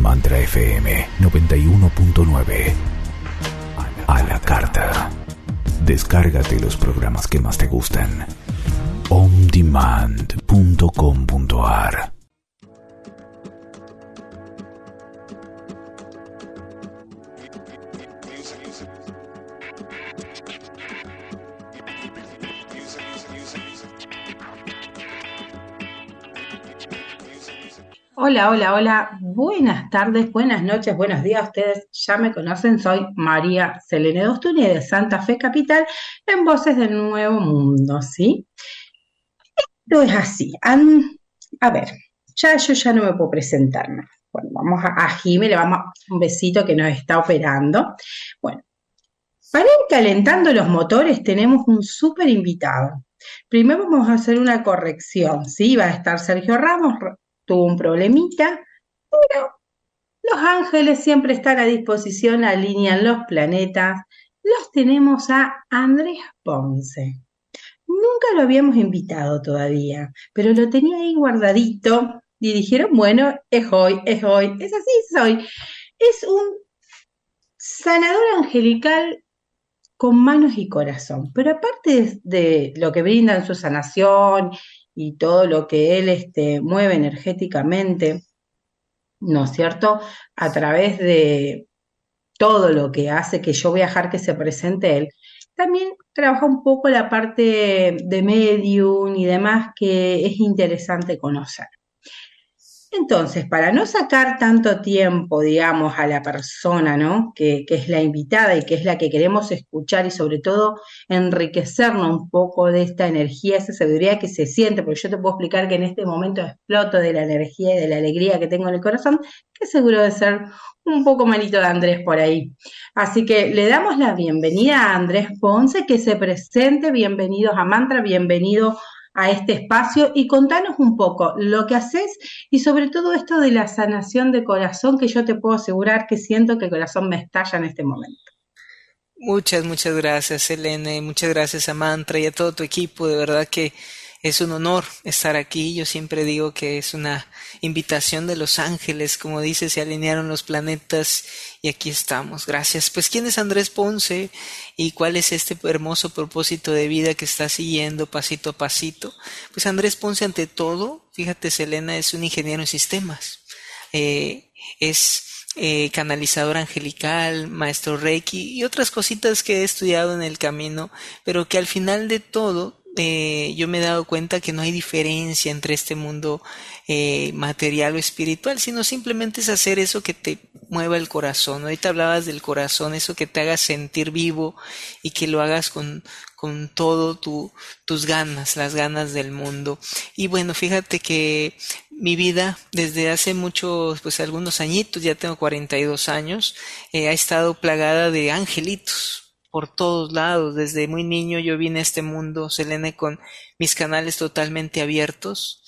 Mantra FM 91.9. A la carta. Descárgate los programas que más te gustan. ondemand.com.ar. Hola, hola, hola. Buenas tardes, buenas noches, buenos días. Ustedes ya me conocen, soy María Selene Dostuni de Santa Fe Capital en Voces del Nuevo Mundo, ¿sí? Esto es así. A ver, yo ya no me puedo presentar más. Bueno, vamos a Jimé, le vamos a dar un besito que nos está operando. Bueno, para ir calentando los motores tenemos un súper invitado. Primero vamos a hacer una corrección, ¿sí? Va a estar Sergio Ramos, tuvo un problemita, pero los ángeles siempre están a disposición, alinean los planetas. Los tenemos a Andrés Ponce. Nunca lo habíamos invitado todavía, pero lo tenía ahí guardadito y dijeron, bueno, es hoy, es hoy, es así soy. Es un sanador angelical con manos y corazón, pero aparte de lo que brinda en su sanación y todo lo que él mueve energéticamente, ¿no es cierto? A través de todo lo que hace que yo viajar, que se presente él. También trabaja un poco la parte de medium y demás que es interesante conocer. Entonces, para no sacar tanto tiempo, digamos, a la persona, ¿no? Que es la invitada y que es la que queremos escuchar y sobre todo enriquecernos un poco de esta energía, esa sabiduría que se siente, porque yo te puedo explicar que en este momento exploto de la energía y de la alegría que tengo en el corazón, que seguro de ser un poco manito de Andrés por ahí. Así que le damos la bienvenida a Andrés Ponce, que se presente. Bienvenidos a Mantra, bienvenido a este espacio y contanos un poco lo que haces y sobre todo esto de la sanación de corazón, que yo te puedo asegurar que siento que el corazón me estalla en este momento. Muchas gracias, Selene. Muchas gracias a Mantra y a todo tu equipo. De verdad que es un honor estar aquí. Yo siempre digo que es una invitación de los ángeles. Como dice, se alinearon los planetas y aquí estamos. Gracias. Pues, ¿quién es Andrés Ponce y cuál es este hermoso propósito de vida que está siguiendo pasito a pasito? Pues Andrés Ponce, ante todo, fíjate, Selena, es un ingeniero en sistemas. Es canalizador angelical, maestro Reiki y otras cositas que he estudiado en el camino, pero que al final de todo yo me he dado cuenta que no hay diferencia entre este mundo material o espiritual, sino simplemente es hacer eso que te mueva el corazón. Ahorita hablabas del corazón, eso que te haga sentir vivo y que lo hagas con todo tus ganas, las ganas del mundo. Y bueno, fíjate que mi vida desde hace muchos, pues algunos añitos, ya tengo 42 años, ha estado plagada de angelitos por todos lados. Desde muy niño yo vine a este mundo, Selene, con mis canales totalmente abiertos,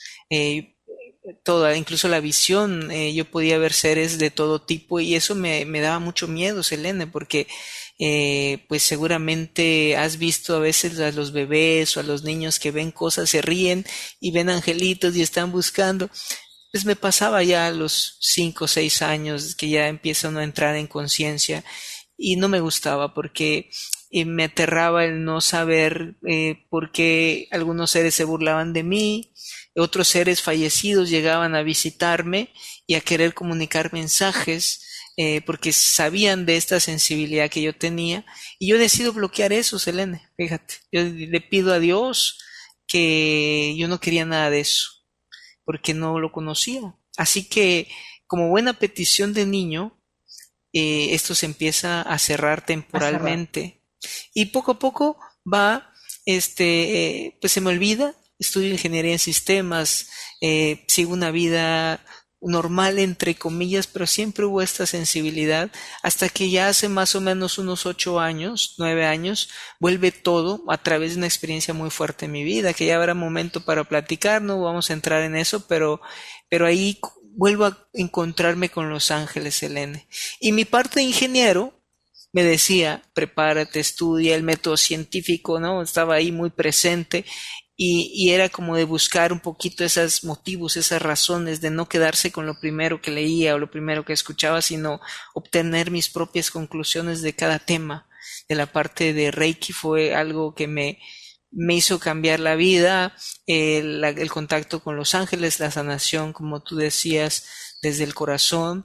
toda, incluso la visión, yo podía ver seres de todo tipo y eso me daba mucho miedo, Selene, porque pues seguramente has visto a veces a los bebés o a los niños que ven cosas, se ríen y ven angelitos y están buscando. Pues me pasaba ya a los 5 o 6 años que ya empieza uno a entrar en conciencia y no me gustaba porque me aterraba el no saber por qué algunos seres se burlaban de mí, otros seres fallecidos llegaban a visitarme y a querer comunicar mensajes porque sabían de esta sensibilidad que yo tenía y yo decido bloquear eso, Selene, fíjate, yo le pido a Dios que yo no quería nada de eso porque no lo conocía, así que como buena petición de niño esto se empieza a cerrar A cerrar. temporalmente y poco a poco va, pues se me olvida, estudio ingeniería en sistemas, sigo una vida normal entre comillas, pero siempre hubo esta sensibilidad hasta que ya hace más o menos unos 8 años, 9 años, vuelve todo a través de una experiencia muy fuerte en mi vida, que ya habrá momento para platicar, no vamos a entrar en eso, pero ahí vuelvo a encontrarme con los ángeles, Helene. Y mi parte de ingeniero me decía, prepárate, estudia el método científico, ¿no? Estaba ahí muy presente y era como de buscar un poquito esos motivos, esas razones, de no quedarse con lo primero que leía o lo primero que escuchaba, sino obtener mis propias conclusiones de cada tema. De la parte de Reiki fue algo que me hizo cambiar la vida, el contacto con los ángeles, la sanación, como tú decías, desde el corazón.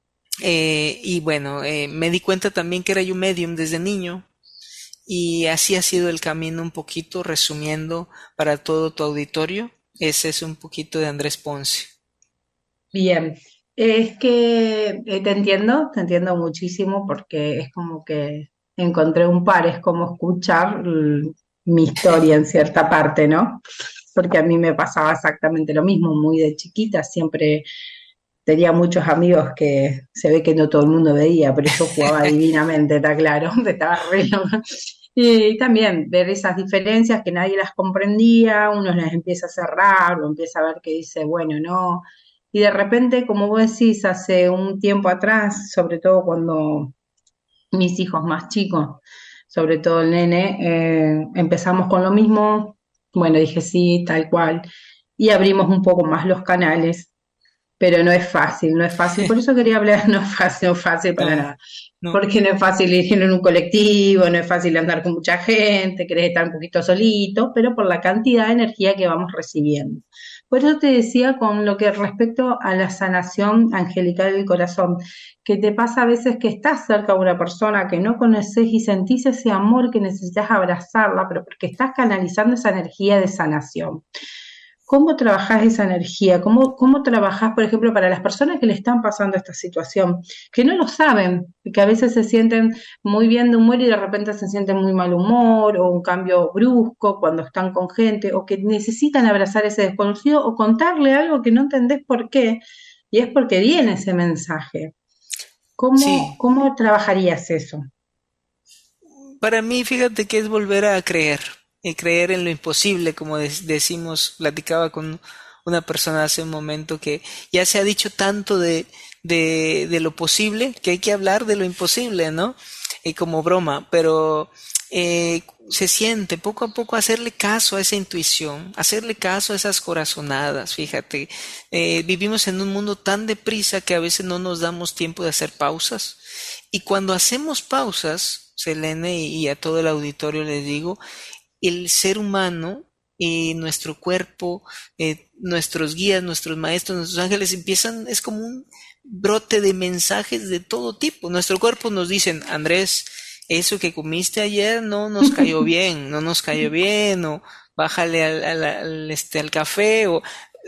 Y bueno, me di cuenta también que era yo medium desde niño. Y así ha sido el camino un poquito, resumiendo para todo tu auditorio. Ese es un poquito de Andrés Ponce. Bien, es que te entiendo muchísimo porque es como que encontré un par, es como escuchar mi historia en cierta parte, ¿no? Porque a mí me pasaba exactamente lo mismo, muy de chiquita, siempre tenía muchos amigos que se ve que no todo el mundo veía, pero yo jugaba divinamente, está claro, estaba re loca. Y también ver esas diferencias que nadie las comprendía, uno las empieza a cerrar, o empieza a ver que dice, bueno, no. Y de repente, como vos decís, hace un tiempo atrás, sobre todo cuando mis hijos más chicos, sobre todo el nene, empezamos con lo mismo, bueno, dije sí, tal cual, y abrimos un poco más los canales, pero no es fácil, no es fácil. Por eso quería hablar, no es fácil para No, nada. no. Porque no es fácil ir en un colectivo, no es fácil andar con mucha gente, querés estar un poquito solito, pero por la cantidad de energía que vamos recibiendo. Por eso te decía con lo que respecto a la sanación angelical del corazón, que te pasa a veces que estás cerca de una persona que no conoces y sentís ese amor que necesitas abrazarla, pero porque estás canalizando esa energía de sanación. ¿Cómo trabajás esa energía? ¿Cómo trabajás, por ejemplo, para las personas que le están pasando esta situación, que no lo saben, que a veces se sienten muy bien de humor y de repente se sienten muy mal humor, o un cambio brusco cuando están con gente, o que necesitan abrazar ese desconocido o contarle algo que no entendés por qué, y es porque viene ese mensaje? ¿Cómo, Sí, cómo trabajarías eso? para mí fíjate que es volver a creer, y creer en lo imposible, como decimos, platicaba con una persona hace un momento que ya se ha dicho tanto de lo posible que hay que hablar de lo imposible, ¿no? Como broma, pero se siente poco a poco hacerle caso a esa intuición, hacerle caso a esas corazonadas, fíjate. Vivimos en un mundo tan deprisa que a veces no nos damos tiempo de hacer pausas. Y cuando hacemos pausas, Selene, y a todo el auditorio les digo, el ser humano y nuestro cuerpo, nuestros guías, nuestros maestros, nuestros ángeles empiezan, es como un brote de mensajes de todo tipo. Nuestro cuerpo nos dicen, Andrés, eso que comiste ayer no nos cayó bien, no nos cayó bien, o bájale al café, o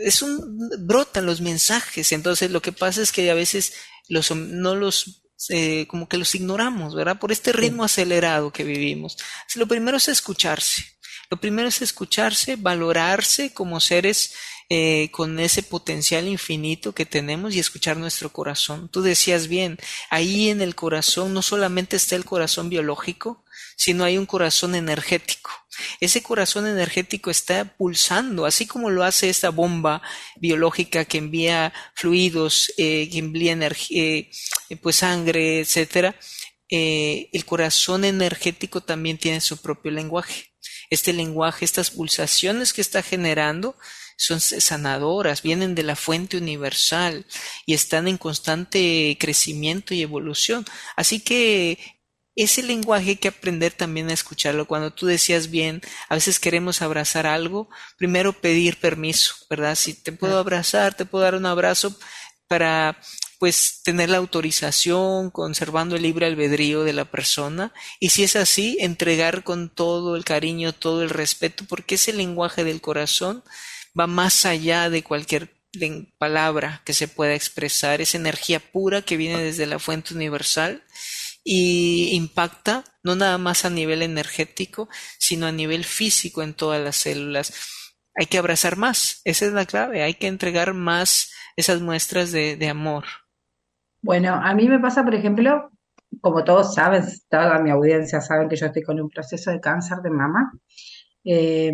brotan los mensajes. Entonces lo que pasa es que a veces no los como que los ignoramos, ¿verdad? Por este ritmo Sí. acelerado que vivimos. Lo primero es escucharse. Lo primero es escucharse, valorarse como seres con ese potencial infinito que tenemos y escuchar nuestro corazón. Tú decías bien, ahí en el corazón no solamente está el corazón biológico, sino hay un corazón energético. Ese corazón energético está pulsando, así como lo hace esta bomba biológica que envía fluidos, que envía energía, pues sangre, etcétera. El corazón energético también tiene su propio lenguaje. Este lenguaje, estas pulsaciones que está generando, son sanadoras, vienen de la fuente universal y están en constante crecimiento y evolución. Así que ese lenguaje hay que aprender también a escucharlo. Cuando tú decías bien, a veces queremos abrazar algo, primero pedir permiso, ¿verdad? Si te puedo abrazar, te puedo dar un abrazo para pues tener la autorización, conservando el libre albedrío de la persona, y si es así, entregar con todo el cariño, todo el respeto, porque ese lenguaje del corazón va más allá de cualquier palabra que se pueda expresar, es energía pura que viene desde la fuente universal y impacta no nada más a nivel energético, sino a nivel físico en todas las células. Hay que abrazar más, esa es la clave, hay que entregar más esas muestras de amor. Bueno, a mí me pasa, por ejemplo, como todos saben, toda mi audiencia saben que yo estoy con un proceso de cáncer de mama, eh,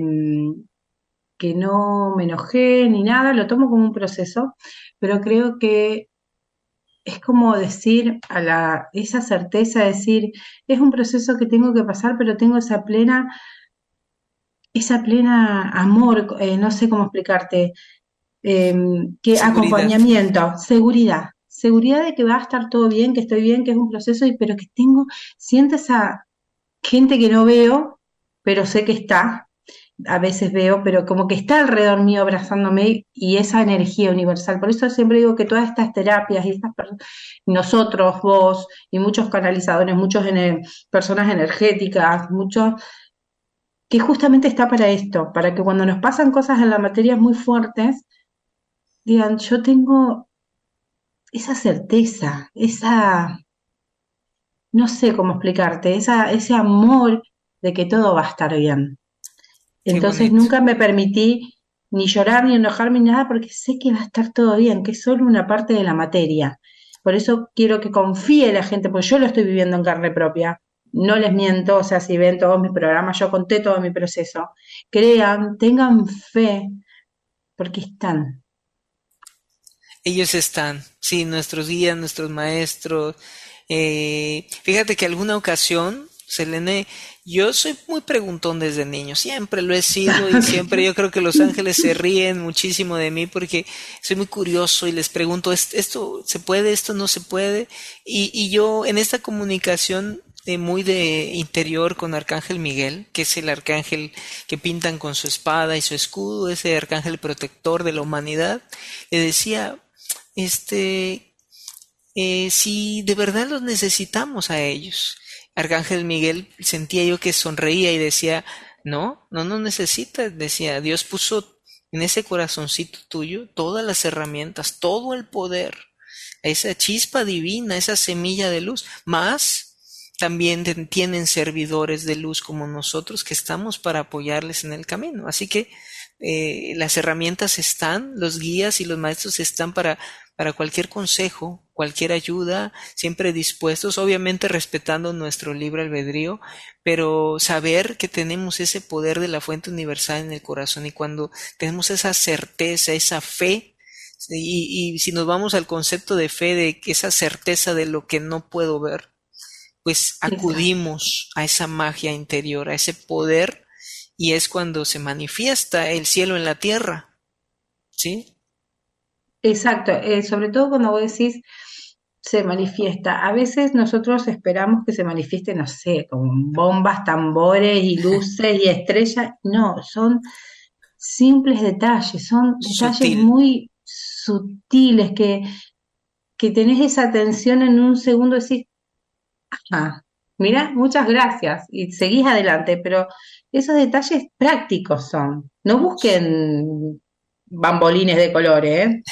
que no me enojé ni nada, lo tomo como un proceso, pero creo que es como decir esa certeza, decir, es un proceso que tengo que pasar, pero tengo esa plena esa plena amor, no sé cómo explicarte, eh, que Seguridad. acompañamiento, seguridad de que va a estar todo bien, que estoy bien, que es un proceso, pero que siento esa gente que no veo, pero sé que está, a veces veo, pero como que está alrededor mío abrazándome y esa energía universal. Por eso siempre digo que todas estas terapias y nosotros, vos y muchos canalizadores, personas energéticas, muchos, que justamente está para esto, para que cuando nos pasan cosas en la materia muy fuertes, digan, yo tengo esa certeza, no sé cómo explicarte, ese amor de que todo va a estar bien. Qué Entonces bonito. nunca me permití ni llorar ni enojarme ni nada porque sé que va a estar todo bien, que es solo una parte de la materia. Por eso quiero que confíe la gente, porque yo lo estoy viviendo en carne propia. No les miento, o sea, si ven todos mis programas, yo conté todo mi proceso. Crean, tengan fe, porque están. Ellos están, sí, nuestros guías, nuestros maestros. Fíjate que alguna ocasión, Selene, yo soy muy preguntón desde niño, siempre lo he sido y siempre yo creo que los ángeles se ríen muchísimo de mí porque soy muy curioso y les pregunto, ¿esto se puede, esto no se puede? Y yo en esta comunicación muy de interior con Arcángel Miguel, que es el arcángel que pintan con su espada y su escudo, ese arcángel protector de la humanidad, le decía, este, si de verdad los necesitamos a ellos. Arcángel Miguel sentía yo que sonreía y decía, no, no nos necesitas, decía, Dios puso en ese corazoncito tuyo todas las herramientas, todo el poder, esa chispa divina, esa semilla de luz, más también tienen servidores de luz como nosotros que estamos para apoyarles en el camino. Así que las herramientas están, los guías y los maestros están para cualquier consejo, cualquier ayuda, siempre dispuestos, obviamente respetando nuestro libre albedrío, pero saber que tenemos ese poder de la fuente universal en el corazón y cuando tenemos esa certeza, esa fe, y si nos vamos al concepto de fe, de que esa certeza de lo que no puedo ver, pues Exacto. acudimos a esa magia interior, a ese poder, y es cuando se manifiesta el cielo en la tierra, ¿sí? Exacto, sobre todo cuando vos decís se manifiesta. A veces nosotros esperamos que se manifieste, no sé, con bombas, tambores y luces y estrellas. No, son simples detalles, son detalles Sutil. muy sutiles que tenés esa atención en un segundo y decís, ah, mira, muchas gracias y seguís adelante, pero esos detalles prácticos son. No busquen bambolines de colores, ¿eh?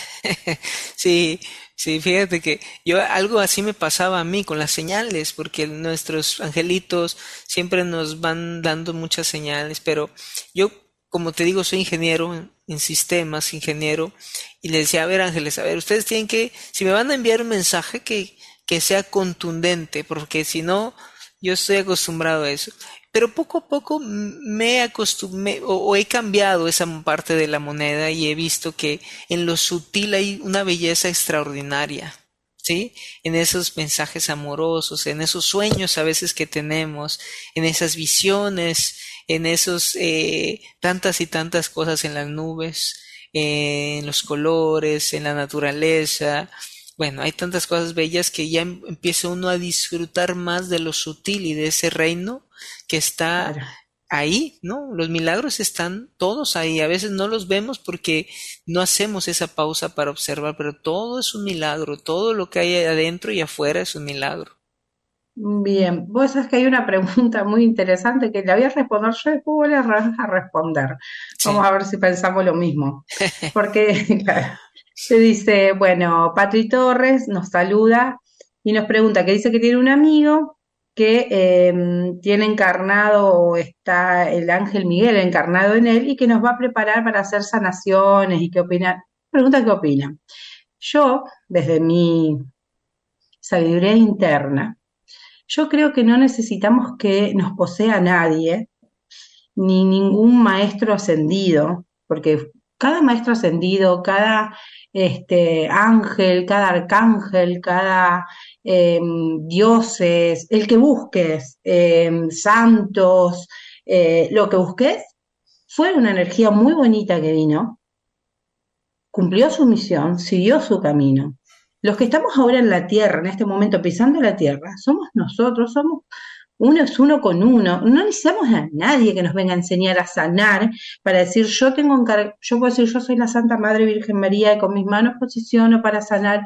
Sí, sí, fíjate que yo algo así me pasaba a mí con las señales, porque nuestros angelitos siempre nos van dando muchas señales, pero yo, como te digo, soy ingeniero en sistemas, ingeniero, y le decía, a ver, ángeles, a ver, ustedes tienen que, si me van a enviar un mensaje que sea contundente, porque si no, yo estoy acostumbrado a eso. Pero poco a poco me acostumbré o he cambiado esa parte de la moneda y he visto que en lo sutil hay una belleza extraordinaria, ¿sí? En esos mensajes amorosos, en esos sueños a veces que tenemos, en esas visiones, en esos tantas y tantas cosas en las nubes, en los colores, en la naturaleza. Bueno, hay tantas cosas bellas que ya empieza uno a disfrutar más de lo sutil y de ese reino que está Claro. ahí, ¿no? Los milagros están todos ahí. A veces no los vemos porque no hacemos esa pausa para observar, pero todo es un milagro. Todo lo que hay adentro y afuera es un milagro. Bien, vos sabés que hay una pregunta muy interesante que la voy a responder yo y después vos la vas a responder. Sí. Vamos a ver si pensamos lo mismo. Porque, claro, se dice, bueno, Patri Torres nos saluda y nos pregunta que dice que tiene un amigo que tiene encarnado o está el ángel Miguel encarnado en él y que nos va a preparar para hacer sanaciones y qué opina. Pregunta qué opina. Yo, desde mi sabiduría interna, yo creo que no necesitamos que nos posea nadie, ni ningún maestro ascendido, porque cada maestro ascendido, cada ángel, cada arcángel, cada dioses, el que busques, santos, lo que busques, Fue una energía muy bonita que vino, cumplió su misión, siguió su camino. Los que estamos ahora en la tierra, en este momento pisando la tierra, somos nosotros, somos uno es uno con uno. No necesitamos a nadie que nos venga a enseñar a sanar para decir yo puedo decir yo soy la Santa Madre Virgen María y con mis manos posiciono para sanar.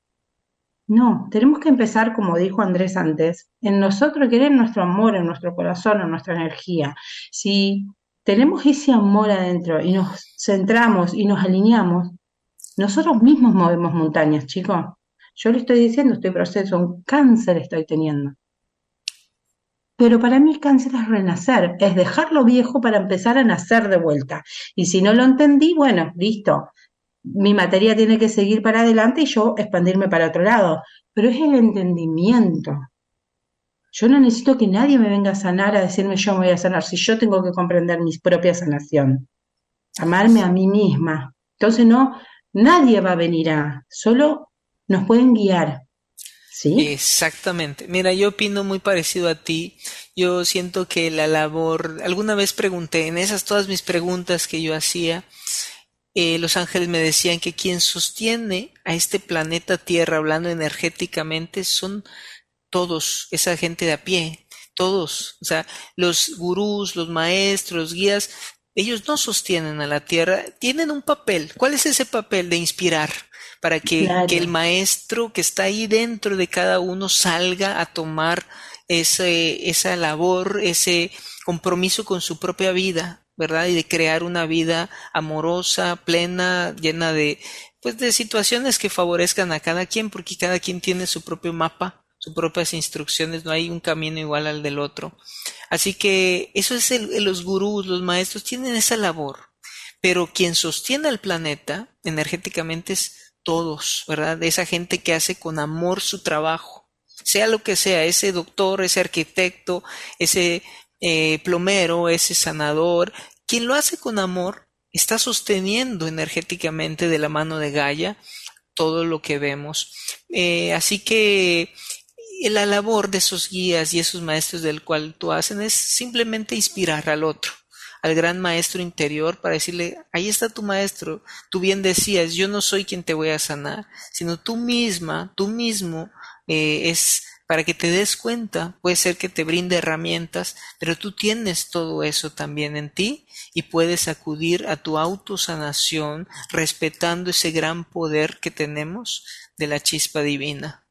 No, tenemos que empezar, como dijo Andrés antes, en nosotros querer nuestro amor, en nuestro corazón, en nuestra energía. Si tenemos ese amor adentro y nos centramos y nos alineamos, nosotros mismos movemos montañas, chicos. Yo le estoy diciendo, estoy proceso, un cáncer estoy teniendo. Pero para mí el cáncer es renacer, es dejar lo viejo para empezar a nacer de vuelta. Y si no lo entendí, bueno, listo. Mi materia tiene que seguir para adelante y yo expandirme para otro lado. Pero es el entendimiento. Yo no necesito que nadie me venga a sanar, a decirme yo me voy a sanar, si yo tengo que comprender mi propia sanación. Amarme a mí misma. Entonces no, nadie va a venir solo nos pueden guiar. ¿Sí? Exactamente. Mira, yo opino muy parecido a ti. Yo siento que la labor, alguna vez pregunté, en esas todas mis preguntas que yo hacía, los ángeles me decían que quien sostiene a este planeta Tierra, hablando energéticamente, son todos, esa gente de a pie, todos, o sea, los gurús, los maestros, guías, ellos no sostienen a la Tierra, tienen un papel. ¿Cuál es ese papel? De inspirar, para que el Claro. maestro que está ahí dentro de cada uno salga a tomar esa labor, ese compromiso con su propia vida, ¿verdad? Y de crear una vida amorosa, plena, llena de, pues, de situaciones que favorezcan a cada quien, porque cada quien tiene su propio mapa, sus propias instrucciones, no hay un camino igual al del otro. Así que eso es los gurús, los maestros tienen esa labor, pero quien sostiene al planeta energéticamente es todos, ¿verdad? Esa gente que hace con amor su trabajo, sea lo que sea, ese doctor, ese arquitecto, ese plomero, ese sanador, quien lo hace con amor está sosteniendo energéticamente de la mano de Gaia todo lo que vemos. Así que la labor de esos guías y esos maestros del cual tú hacen es simplemente inspirar al otro, al gran maestro interior, para decirle, ahí está tu maestro, tú bien decías, yo no soy quien te voy a sanar, sino tú misma, tú mismo, es para que te des cuenta, puede ser que te brinde herramientas, pero tú tienes todo eso también en ti y puedes acudir a tu autosanación respetando ese gran poder que tenemos de la chispa divina.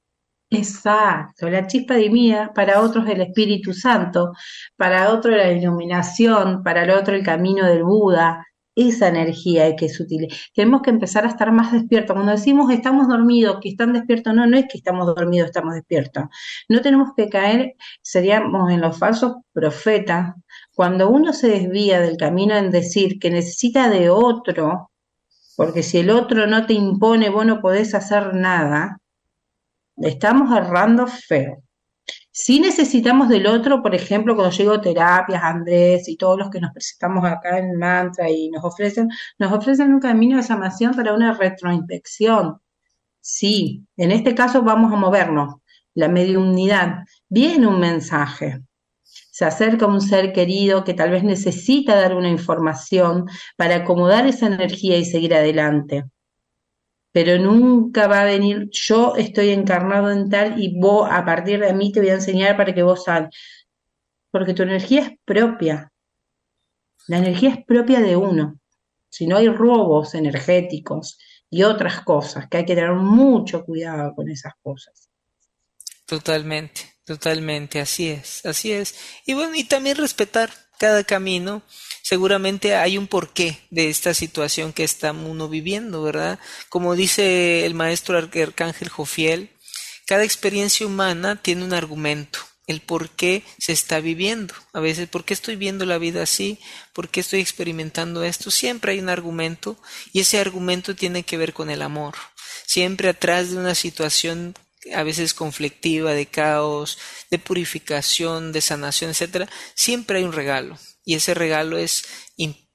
Exacto, la chispa divina, para otros el Espíritu Santo, para otro la iluminación, para el otro el camino del Buda, esa energía es que es útil. Tenemos que empezar a estar más despiertos. Cuando decimos estamos dormidos, que están despiertos, no, no es que estamos dormidos, estamos despiertos. No tenemos que caer, seríamos en los falsos profetas. Cuando uno se desvía del camino en decir que necesita de otro, porque si el otro no te impone, vos no podés hacer nada, estamos errando feo. Si necesitamos del otro, por ejemplo, cuando llego a terapias, Andrés y todos los que nos presentamos acá en Mantra y nos ofrecen un camino de sanación para una retroinspección. Sí, en este caso vamos a movernos. La mediunidad, viene un mensaje. Se acerca un ser querido que tal vez necesita dar una información para acomodar esa energía y seguir adelante, pero nunca va a venir, yo estoy encarnado en tal y vos a partir de mí te voy a enseñar para que vos sal, porque tu energía es propia, la energía es propia de uno, si no hay robos energéticos y otras cosas, que hay que tener mucho cuidado con esas cosas. Totalmente, totalmente, así es, así es. Y bueno, y también respetar cada camino. Seguramente hay un porqué de esta situación que está uno viviendo, ¿verdad? Como dice el maestro Arcángel Jofiel, cada experiencia humana tiene un argumento, el por qué se está viviendo. A veces, ¿por qué estoy viendo la vida así? ¿Por qué estoy experimentando esto? Siempre hay un argumento y ese argumento tiene que ver con el amor. Siempre atrás de una situación a veces conflictiva, de caos, de purificación, de sanación, etcétera, siempre hay un regalo. Y ese regalo es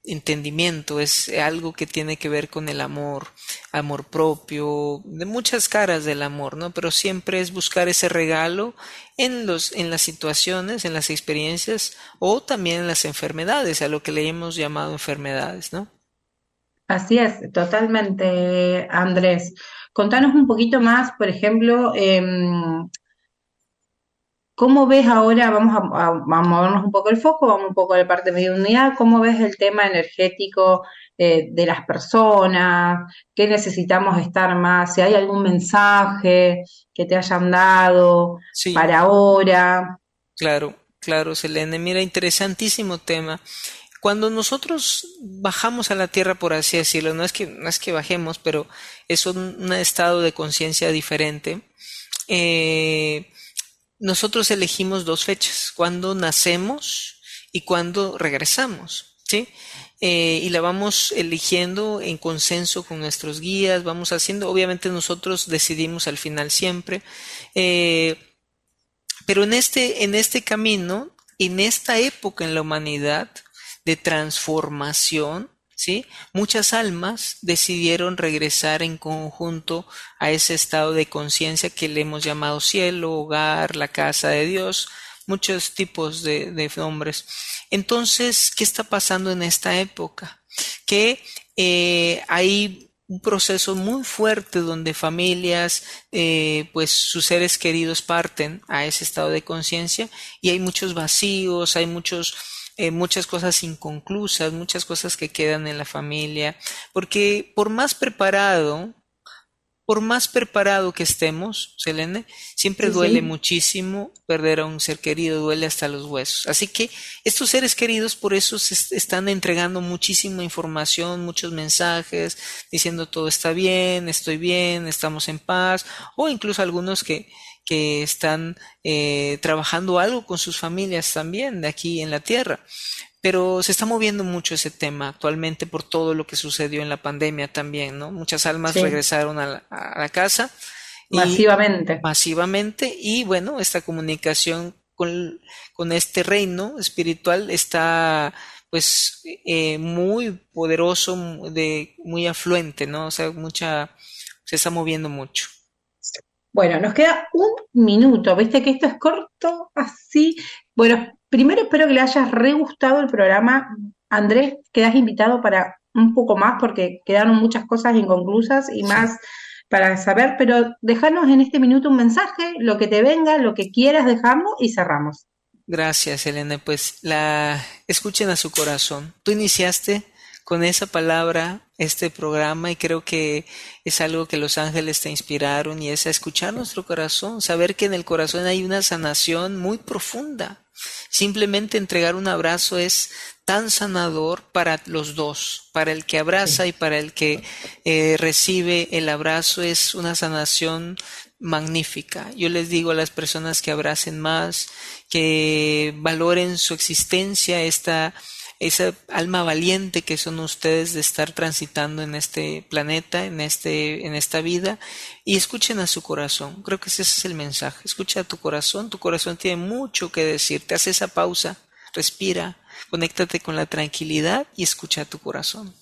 entendimiento, es algo que tiene que ver con el amor propio, de muchas caras del amor, ¿no? Pero siempre es buscar ese regalo en las situaciones, en las experiencias o también en las enfermedades, a lo que le hemos llamado enfermedades, ¿no? Así es, totalmente, Andrés. Contanos un poquito más, por ejemplo, ¿cómo ves ahora? A movernos un poco el foco, vamos un poco a la parte de mediunidad. ¿Cómo ves el tema energético de las personas? ¿Qué necesitamos estar más? Si hay algún mensaje que te hayan dado Sí, para ahora. claro, Selene. Mira, interesantísimo tema. Cuando nosotros bajamos a la tierra, por así decirlo, no es que bajemos, pero es un estado de conciencia diferente. eh, Nosotros elegimos dos fechas, cuando nacemos y cuando regresamos, ¿sí? Y la vamos eligiendo en consenso con nuestros guías, vamos haciendo, obviamente nosotros decidimos al final siempre, eh, pero en este camino, en esta época en la humanidad de transformación, ¿sí? Muchas almas decidieron regresar en conjunto a ese estado de conciencia que le hemos llamado cielo, hogar, la casa de Dios, muchos tipos de nombres. Entonces, ¿qué está pasando en esta época? Que hay un proceso muy fuerte donde familias, pues sus seres queridos parten a ese estado de conciencia y hay muchos vacíos, hay muchas cosas inconclusas, muchas cosas que quedan en la familia, porque por más preparado que estemos, Selene, siempre Sí, duele sí. muchísimo perder a un ser querido, duele hasta los huesos. Así que estos seres queridos por eso están entregando muchísima información, muchos mensajes, diciendo todo está bien, estoy bien, estamos en paz, o incluso algunos que están trabajando algo con sus familias también de aquí en la tierra. Pero se está moviendo mucho ese tema actualmente por todo lo que sucedió en la pandemia también, ¿no? Muchas almas Sí, regresaron a la casa y masivamente. masivamente y bueno, esta comunicación con este reino espiritual está pues muy poderoso, muy afluente, ¿no? O sea, se está moviendo mucho. Bueno, nos queda un minuto, viste que esto es corto, así. Bueno, primero espero que le hayas re gustado el programa. Andrés, quedas invitado para un poco más porque quedaron muchas cosas inconclusas y Sí. más para saber, pero dejanos en este minuto un mensaje, lo que te venga, lo que quieras, dejamos y cerramos. Gracias, Elena. Pues escuchen a su corazón. Tú iniciaste con esa palabra este programa y creo que es algo que los ángeles te inspiraron y es a escuchar nuestro corazón, saber que en el corazón hay una sanación muy profunda. Simplemente entregar un abrazo es tan sanador para los dos, para el que abraza y para el que recibe el abrazo es una sanación magnífica. Yo les digo a las personas que abracen más, que valoren su existencia, esa alma valiente que son ustedes de estar transitando en este planeta, en esta vida, y escuchen a su corazón. Creo que ese es el mensaje. Escucha a tu corazón tiene mucho que decirte. Haz esa pausa, respira, conéctate con la tranquilidad y escucha a tu corazón.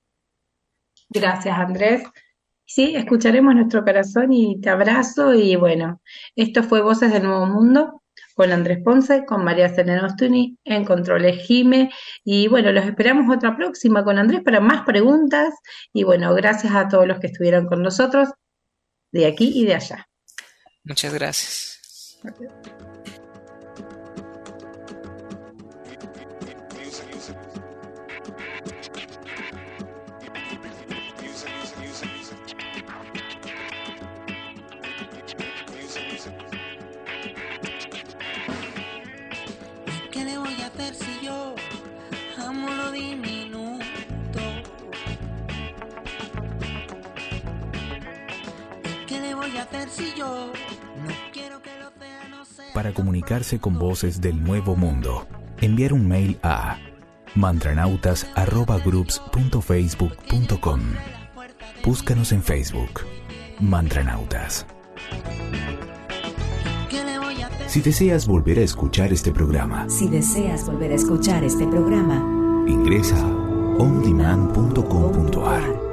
Gracias, Andrés. Sí, escucharemos nuestro corazón y te abrazo y bueno, esto fue Voces del Nuevo Mundo con Andrés Ponce, con María Selena Ostuni, en Controles Jime y bueno, los esperamos otra próxima con Andrés para más preguntas y bueno, gracias a todos los que estuvieron con nosotros de aquí y de allá. Muchas gracias. ¿Qué le voy a hacer si yo amo lo diminuto? ¿Qué le voy a hacer si yo no quiero que el océano sea? Para comunicarse con Voces del Nuevo Mundo, enviar un mail a mantranautas@groups.facebook.com. Búscanos en Facebook, Mantranautas. Si deseas volver a escuchar este programa, Si deseas volver a escuchar este programa, ingresa ondemand.com.ar